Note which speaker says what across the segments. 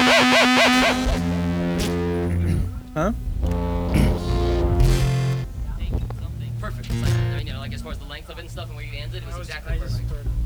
Speaker 1: Huh?
Speaker 2: Perfect. It's like, like as far as the length of it and stuff and where you ended, it was exactly perfect.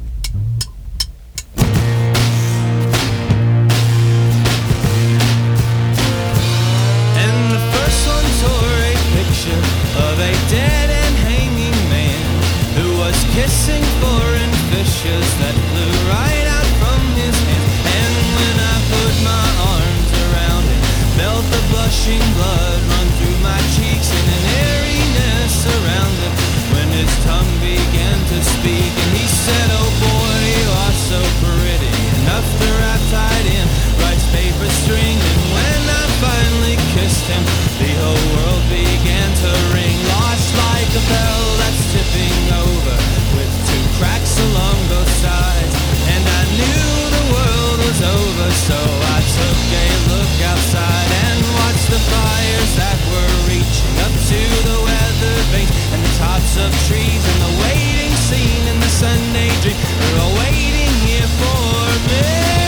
Speaker 3: And the first one tore a picture of a dead and hanging man who was kissing foreign fishes that flew right out from his hands. And when I put my arms around him, felt the blushing blood run through my cheeks and an airiness around him when his tongue began to speak. And he said, "Oh boy, you are so pretty, enough to wrap tied in rice paper string." And when I finally kissed him, the whole world began to ring, lost like a bell that's tipping over with two cracks along both sides. And I knew the world was over, so I took a look outside and watched the fires that were reaching up to the weather vanes and the tops of trees, and the waiting scene in the Sunday dream were all waiting here for me.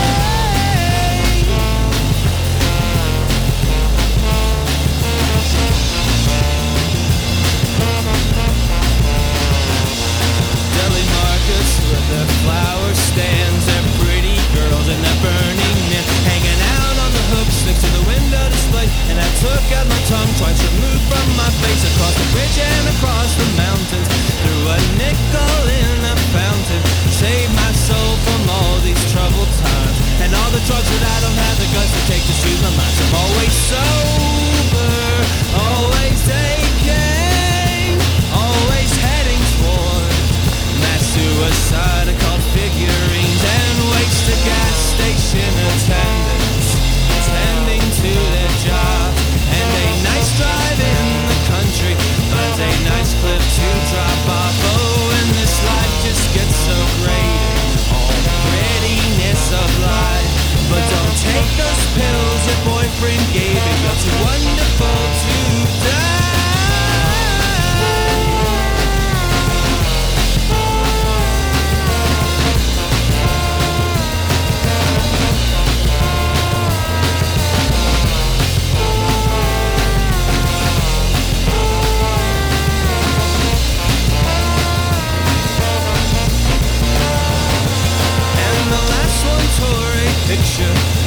Speaker 3: Deli markets with their flower stands, their pretty girls and their burning men hanging out on the hooks next to the window display. And I took out my tongue, twice removed from my face, across the bridge and across the mountains, threw a nickel in a fountain, saved my soul from all these troubled times and all the drugs that I don't have the guts to take to soothe my mind. I'm always sober, always aching, always heading towards mass suicide. I called figurines and wasted gas station attendants attending to their job, and a nice drive in the country, but a nice clip to drop off. Oh, and this life just gets so grating, all the prettiness of life. But don't take those pills your boyfriend gave you, you're too wonderful to die. Picture